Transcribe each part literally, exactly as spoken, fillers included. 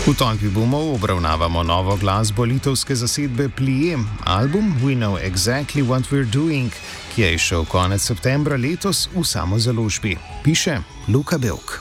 V Tolpi boomov obravnavamo novo glasbo litovske zasedbe Plie, album We Know Exactly What We're Doing, ki je izšel konec septembra letos v samozaložbi. Piše Luka Belk.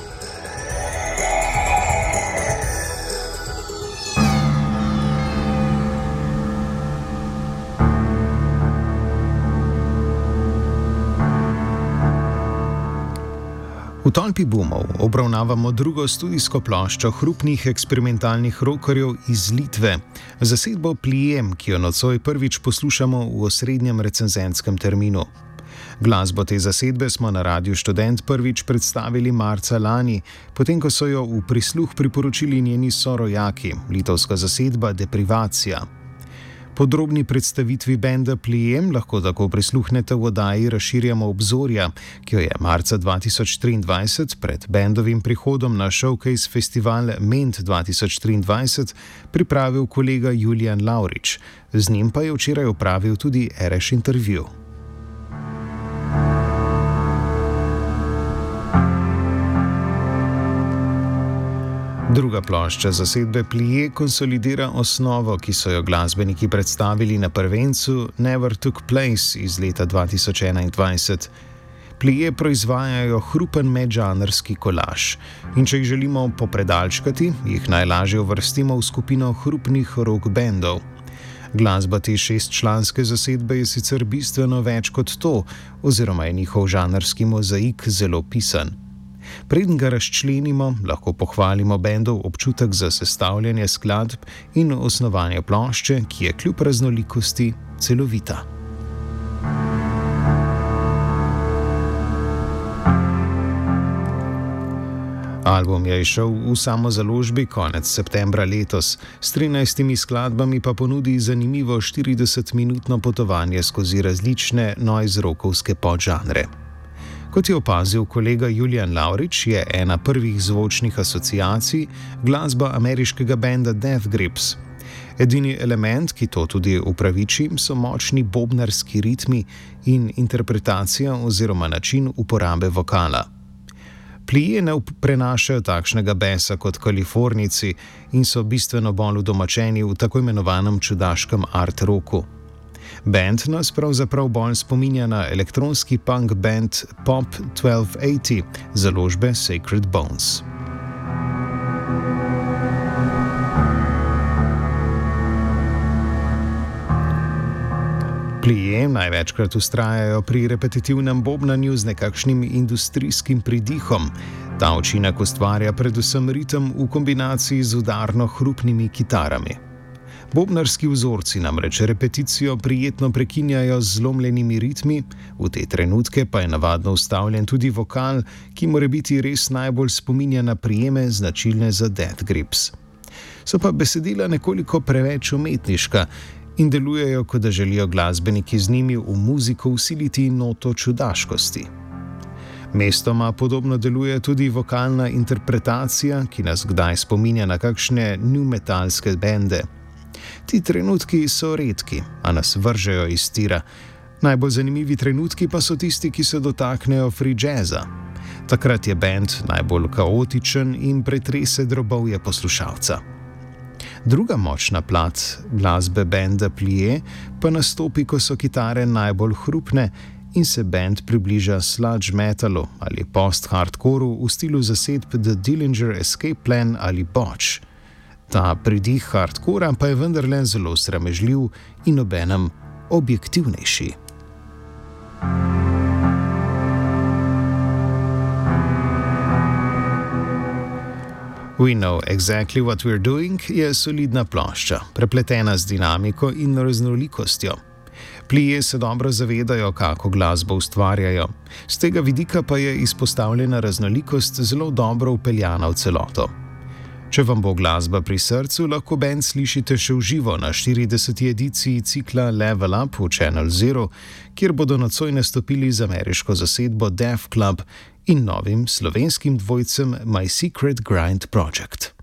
V Tolpi boomov obravnavamo drugo studijsko ploščo hrupnih eksperimentalnih rockerjev iz Litve, zasedbo Plie, ki jo nocoj prvič poslušamo v osrednjem recenzentskem terminu. Glasbo te zasedbe smo na Radiu Študent prvič predstavili marca lani, potem ko so jo v prisluh priporočili njeni sorojaki, litovska zasedba Deprivacija. Podrobni predstavitvi benda Plie lahko tako prisluhnete v oddaji Razširjamo obzorja, ki jo je marca dva tisoč triindvajset pred bendovim prihodom na showcase festival Ment dva tisoč triindvajset pripravil kolega Julijan Laurič. Z njim pa je včeraj opravil tudi Ereš intervju. Druga plošča zasedbe Plie konsolidira osnovo, ki so jo glasbeniki predstavili na prvencu Never Took Place iz leta dva tisoč enaindvajset. Plie proizvajajo hrupen medžanrski kolaž in če jih želimo popredalčkati, jih najlažje uvrstimo v skupino hrupnih rock bendov. Glasba te šestčlanske zasedbe je sicer bistveno več kot to, oziroma je njihov žanrski mozaik zelo pisan. Preden ga razčlenimo, lahko pohvalimo bendov občutek za sestavljanje skladb in osnovanje plošče, ki je kljub raznolikosti celovita. Album je izšel v samozaložbi konec septembra letos, s trinajstimi skladbami pa ponudi zanimivo štiridesetminutno potovanje skozi različne noise-rockovske podžanre. Kot je opazil kolega Julijan Laurič, je ena prvih zvočnih asociacij glasba ameriškega benda Death Grips. Edini element, ki to tudi upraviči, so močni bobnarski ritmi in interpretacija oziroma način uporabe vokala. Plie ne prenašajo takšnega besa kot Kalifornijci in so bistveno bolj udomačeni v tako imenovanem čudaškem art rocku. Band nas pravzaprav bolj spominja na elektronski punk band Pop dvanajst osemdeset založbe Sacred Bones. Plie največkrat vztrajajo pri repetitivnem bobnanju z nekakšnim industrijskim pridihom. Ta učinek ustvarja predvsem ritem v kombinaciji z udarno hrupnimi kitarami. Bobnarski vzorci namreč repeticijo prijetno prekinjajo z zlomljenimi ritmi, v te trenutke pa je navadno vstavljen tudi vokal, ki mora biti res najbolj spominja na prijeme značilne za Death Grips. So pa besedila nekoliko preveč umetniška in delujejo, kot da želijo glasbeniki z njimi v muziko vsiliti noto čudaškosti. Mestoma podobno deluje tudi vokalna interpretacija, ki nas kdaj spominja na kakšne nu metalske bende. Ti trenutki so redki, a nas vržejo iz tira. Najbolj zanimivi trenutki pa so tisti, ki se dotaknejo free jazza. Takrat je bend najbolj kaotičen in pretrese drobovje poslušalca. Druga močna plat glasbe benda Plie pa nastopi, ko so kitare najbolj hrupne in se bend približa sludge metalu ali post-hardcoru v stilu zasedb The Dillinger Escape Plan ali Botch. Ta pridih hardcora pa je vendarle zelo sramežljiv in obenem objektivnejši. We Know Exactly What We're Doing je solidna plošča, prepletena z dinamiko in raznolikostjo. Plie se dobro zavedajo, kako glasbo ustvarjajo. Z tega vidika pa je izpostavljena raznolikost zelo dobro vpeljana v celoto. Če vam bo glasba pri srcu, lahko band slišite še v živo na štirideseti ediciji cikla Level Up v Channel Zero, kjer bodo nocoj nastopili z ameriško zasedbo Def Club in novim slovenskim dvojcem My Secret Grind Project.